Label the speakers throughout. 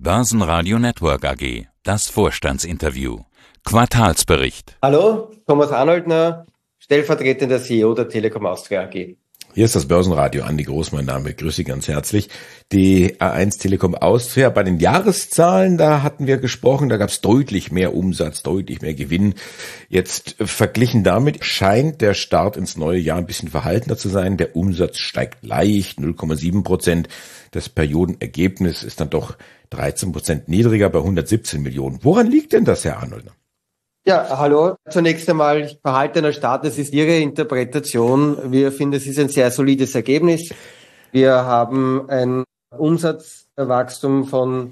Speaker 1: Börsenradio Network AG. Das Vorstandsinterview. Quartalsbericht.
Speaker 2: Hallo, Thomas Arnoldner, stellvertretender CEO der Telekom Austria AG.
Speaker 3: Hier ist das Börsenradio, Andi Groß, mein Name. Grüße Sie ganz herzlich. Die A1 Telekom Austria, bei den Jahreszahlen, da hatten wir gesprochen, da gab es deutlich mehr Umsatz, deutlich mehr Gewinn. Jetzt verglichen damit scheint der Start ins neue Jahr ein bisschen verhaltener zu sein. Der Umsatz steigt leicht, 0,7%. Das Periodenergebnis ist dann doch 13% niedriger bei 117 Millionen. Woran liegt denn das, Herr Arnoldner?
Speaker 2: Ja, hallo. Zunächst einmal verhaltener Start, das ist Ihre Interpretation. Wir finden, es ist ein sehr solides Ergebnis. Wir haben ein Umsatzwachstum von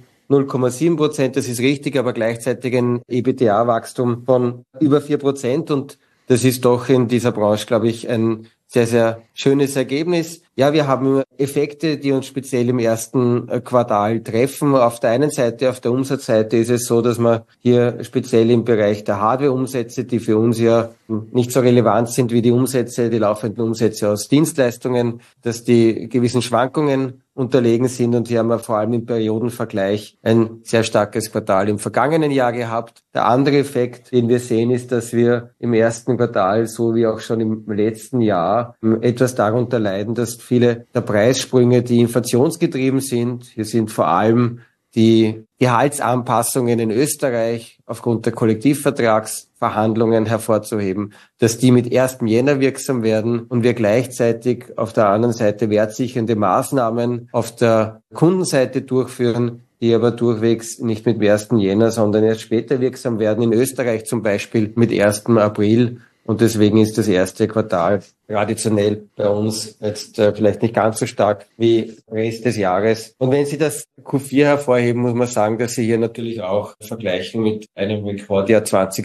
Speaker 2: 0,7%, das ist richtig, aber gleichzeitig ein EBITDA-Wachstum von über 4%, und das ist doch in dieser Branche, glaube ich, ein sehr, sehr schönes Ergebnis. Ja, wir haben Effekte, die uns speziell im ersten Quartal treffen. Auf der einen Seite, auf der Umsatzseite ist es so, dass man hier speziell im Bereich der Hardware-Umsätze, die für uns ja nicht so relevant sind wie die laufenden Umsätze aus Dienstleistungen, dass die gewissen Schwankungen unterlegen sind, und hier haben wir vor allem im Periodenvergleich ein sehr starkes Quartal im vergangenen Jahr gehabt. Der andere Effekt, den wir sehen, ist, dass wir im ersten Quartal, so wie auch schon im letzten Jahr, etwas darunter leiden, dass viele der Preissprünge, die inflationsgetrieben sind, hier sind vor allem die Gehaltsanpassungen in Österreich aufgrund der Kollektivvertragsverhandlungen hervorzuheben, dass die mit 1. Jänner wirksam werden und wir gleichzeitig auf der anderen Seite wertsichernde Maßnahmen auf der Kundenseite durchführen, die aber durchwegs nicht mit 1. Jänner, sondern erst später wirksam werden. In Österreich zum Beispiel mit 1. April. Und deswegen ist das erste Quartal traditionell bei uns jetzt vielleicht nicht ganz so stark wie Rest des Jahres. Und wenn Sie das Q4 hervorheben, muss man sagen, dass Sie hier natürlich auch vergleichen mit einem Rekordjahr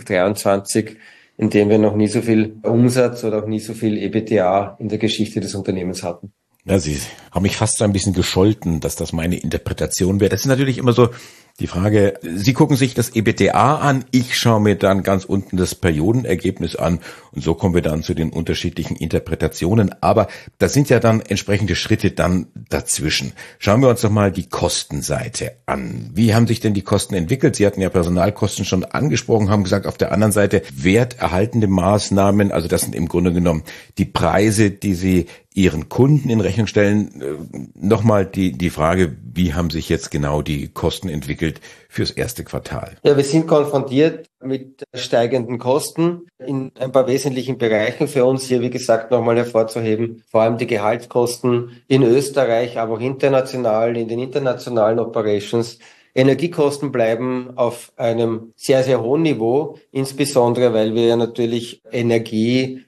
Speaker 2: 2023, in dem wir noch nie so viel Umsatz oder auch nie so viel EBITDA in der Geschichte des Unternehmens hatten.
Speaker 3: Ja, Sie haben mich fast so ein bisschen gescholten, dass das meine Interpretation wäre. Das ist natürlich immer so die Frage, Sie gucken sich das EBITDA an, ich schaue mir dann ganz unten das Periodenergebnis an, und so kommen wir dann zu den unterschiedlichen Interpretationen. Aber das sind ja dann entsprechende Schritte dann dazwischen. Schauen wir uns doch mal die Kostenseite an. Wie haben sich denn die Kosten entwickelt? Sie hatten ja Personalkosten schon angesprochen, haben gesagt, auf der anderen Seite werterhaltende Maßnahmen, also das sind im Grunde genommen die Preise, die Sie Ihren Kunden in Rechnung stellen. Nochmal die Frage, wie haben sich jetzt genau die Kosten entwickelt fürs erste Quartal?
Speaker 2: Ja, wir sind konfrontiert mit steigenden Kosten in ein paar wesentlichen Bereichen. Für uns hier, wie gesagt, nochmal hervorzuheben, vor allem die Gehaltskosten in Österreich, aber auch international, in den internationalen Operations. Energiekosten bleiben auf einem sehr, sehr hohen Niveau, insbesondere weil wir ja natürlich Energie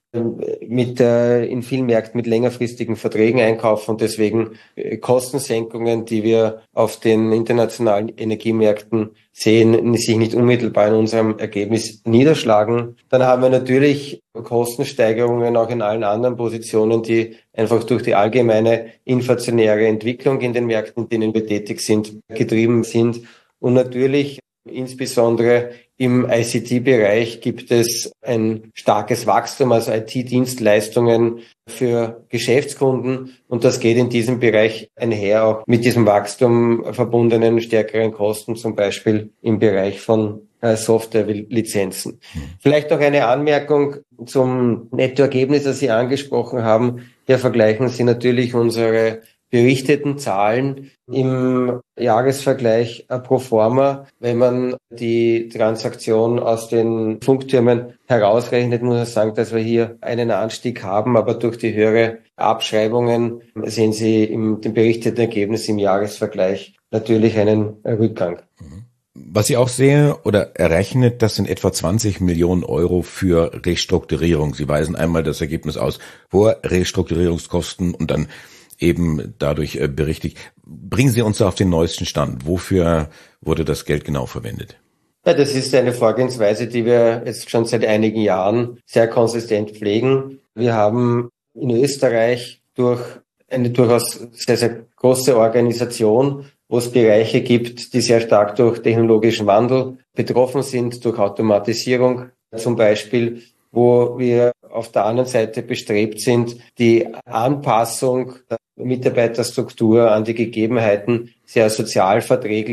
Speaker 2: in vielen Märkten mit längerfristigen Verträgen einkaufen und deswegen Kostensenkungen, die wir auf den internationalen Energiemärkten sehen, sich nicht unmittelbar in unserem Ergebnis niederschlagen. Dann haben wir natürlich Kostensteigerungen auch in allen anderen Positionen, die einfach durch die allgemeine inflationäre Entwicklung in den Märkten, in denen wir tätig sind, getrieben sind. Und natürlich insbesondere im ICT-Bereich gibt es ein starkes Wachstum, also IT-Dienstleistungen für Geschäftskunden, und das geht in diesem Bereich einher, auch mit diesem Wachstum verbundenen stärkeren Kosten, zum Beispiel im Bereich von Softwarelizenzen. Vielleicht noch eine Anmerkung zum Nettoergebnis, das Sie angesprochen haben. Hier vergleichen Sie natürlich unsere berichteten Zahlen im Jahresvergleich pro forma. Wenn man die Transaktion aus den Funktürmen herausrechnet, muss man sagen, dass wir hier einen Anstieg haben, aber durch die höhere Abschreibungen sehen Sie im dem berichteten Ergebnis im Jahresvergleich natürlich einen Rückgang.
Speaker 3: Was ich auch sehe oder errechnet, das sind etwa 20 Millionen Euro für Restrukturierung. Sie weisen einmal das Ergebnis aus vor Restrukturierungskosten und dann eben dadurch berichtigt. Bringen Sie uns da auf den neuesten Stand. Wofür wurde das Geld genau verwendet?
Speaker 2: Ja, das ist eine Vorgehensweise, die wir jetzt schon seit einigen Jahren sehr konsistent pflegen. Wir haben in Österreich durch eine durchaus sehr, sehr große Organisation, wo es Bereiche gibt, die sehr stark durch technologischen Wandel betroffen sind, durch Automatisierung zum Beispiel, wo wir auf der anderen Seite bestrebt sind, die Anpassung der Mitarbeiterstruktur an die Gegebenheiten sehr sozialverträglich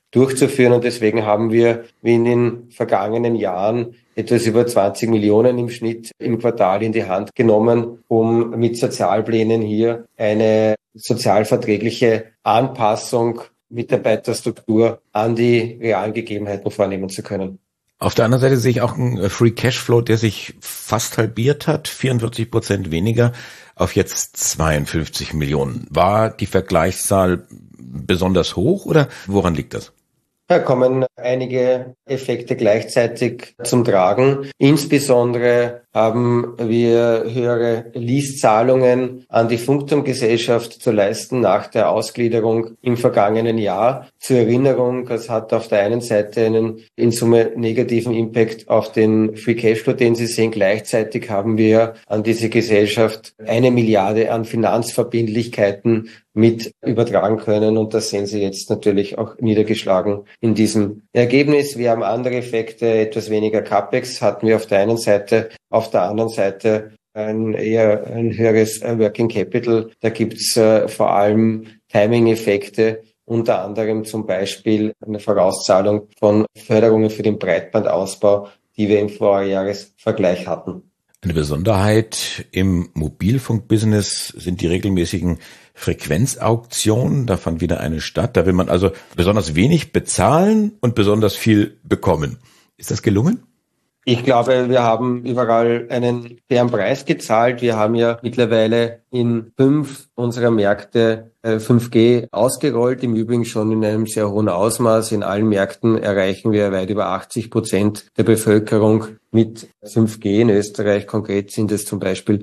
Speaker 2: durchzuführen. Und deswegen haben wir, wie in den vergangenen Jahren, etwas über 20 Millionen im Schnitt im Quartal in die Hand genommen, um mit Sozialplänen hier eine sozialverträgliche Anpassung Mitarbeiterstruktur an die realen Gegebenheiten vornehmen zu können.
Speaker 3: Auf der anderen Seite sehe ich auch einen Free Cashflow, der sich fast halbiert hat, 44% weniger auf jetzt 52 Millionen. War die Vergleichszahl besonders hoch oder woran liegt das?
Speaker 2: Da kommen einige Effekte gleichzeitig zum Tragen. Insbesondere haben wir höhere Leasezahlungen an die Funkturmgesellschaft zu leisten nach der Ausgliederung im vergangenen Jahr. Zur Erinnerung, es hat auf der einen Seite einen in Summe negativen Impact auf den Free Cashflow, den Sie sehen. Gleichzeitig haben wir an diese Gesellschaft 1 Milliarde an Finanzverbindlichkeiten mit übertragen können. Und das sehen Sie jetzt natürlich auch niedergeschlagen in diesem Ergebnis. Wir haben andere Effekte, etwas weniger CapEx hatten wir auf der einen Seite, auf der anderen Seite ein höheres Working Capital. Da gibt's vor allem Timing-Effekte, unter anderem zum Beispiel eine Vorauszahlung von Förderungen für den Breitbandausbau, die wir im Vorjahresvergleich hatten.
Speaker 3: Eine Besonderheit im Mobilfunkbusiness sind die regelmäßigen Frequenzauktionen. Da fand wieder eine statt. Da will man also besonders wenig bezahlen und besonders viel bekommen. Ist das gelungen?
Speaker 2: Ich glaube, wir haben überall einen fairen Preis gezahlt. Wir haben ja mittlerweile in 5 unserer Märkte 5G ausgerollt, im Übrigen schon in einem sehr hohen Ausmaß. In allen Märkten erreichen wir weit über 80% der Bevölkerung mit 5G. In Österreich konkret sind es zum Beispiel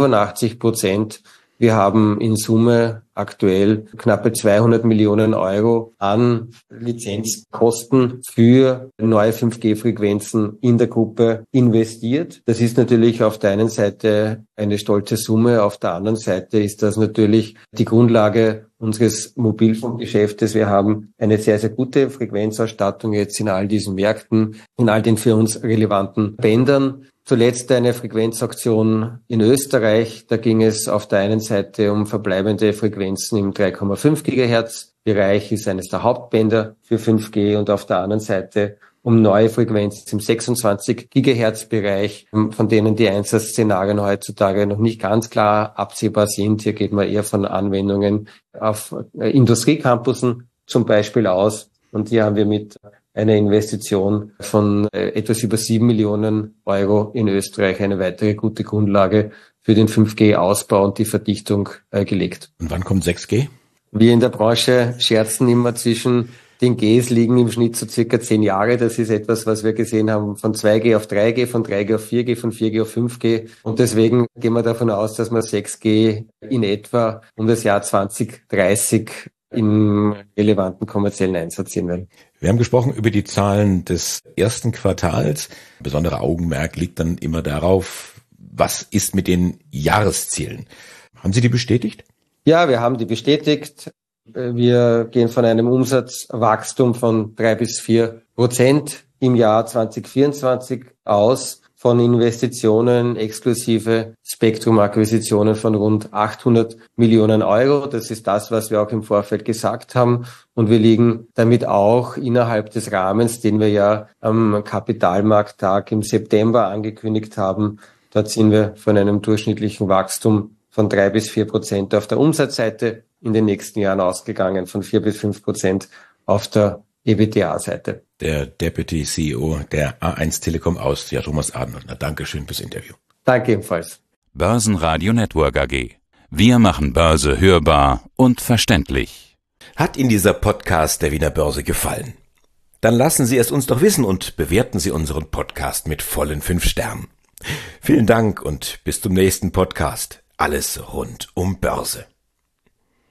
Speaker 2: 85%. Wir haben in Summe aktuell knappe 200 Millionen Euro an Lizenzkosten für neue 5G-Frequenzen in der Gruppe investiert. Das ist natürlich auf der einen Seite eine stolze Summe, auf der anderen Seite ist das natürlich die Grundlage unseres Mobilfunkgeschäftes. Wir haben eine sehr, sehr gute Frequenzausstattung jetzt in all diesen Märkten, in all den für uns relevanten Bändern. Zuletzt eine Frequenzauktion in Österreich. Da ging es auf der einen Seite um verbleibende Frequenzen im 3,5 Gigahertz Bereich, ist eines der Hauptbänder für 5G, und auf der anderen Seite um neue Frequenzen im 26 Gigahertz Bereich, von denen die Einsatzszenarien heutzutage noch nicht ganz klar absehbar sind. Hier geht man eher von Anwendungen auf Industriecampussen zum Beispiel aus. Und hier haben wir mit einer Investition von etwas über 7 Millionen Euro in Österreich eine weitere gute Grundlage für den 5G-Ausbau und die Verdichtung gelegt.
Speaker 3: Und wann kommt 6G?
Speaker 2: Wir in der Branche scherzen immer, zwischen den Gs liegen im Schnitt so circa 10 Jahre. Das ist etwas, was wir gesehen haben, von 2G auf 3G, von 3G auf 4G, von 4G auf 5G. Und deswegen gehen wir davon aus, dass wir 6G in etwa um das Jahr 2030 im relevanten kommerziellen Einsatz sehen werden.
Speaker 3: Wir haben gesprochen über die Zahlen des ersten Quartals. Besonderer Augenmerk liegt dann immer darauf, was ist mit den Jahreszielen? Haben Sie die bestätigt?
Speaker 2: Ja, wir haben die bestätigt. Wir gehen von einem Umsatzwachstum von 3-4% im Jahr 2024 aus, von Investitionen exklusive Spektrum-Akquisitionen von rund 800 Millionen Euro. Das ist das, was wir auch im Vorfeld gesagt haben. Und wir liegen damit auch innerhalb des Rahmens, den wir ja am Kapitalmarkttag im September angekündigt haben. Dort sind wir von einem durchschnittlichen Wachstum von 3-4% auf der Umsatzseite in den nächsten Jahren ausgegangen, von 4-5% auf der EBITDA-Seite.
Speaker 3: Der Deputy CEO der A1 Telekom Austria, Thomas Adenauer. Dankeschön fürs Interview.
Speaker 2: Danke ebenfalls.
Speaker 1: Börsenradio Network AG. Wir machen Börse hörbar und verständlich.
Speaker 3: Hat Ihnen dieser Podcast der Wiener Börse gefallen? Dann lassen Sie es uns doch wissen und bewerten Sie unseren Podcast mit vollen 5 Sternen. Vielen Dank und bis zum nächsten Podcast. Alles rund um Börse.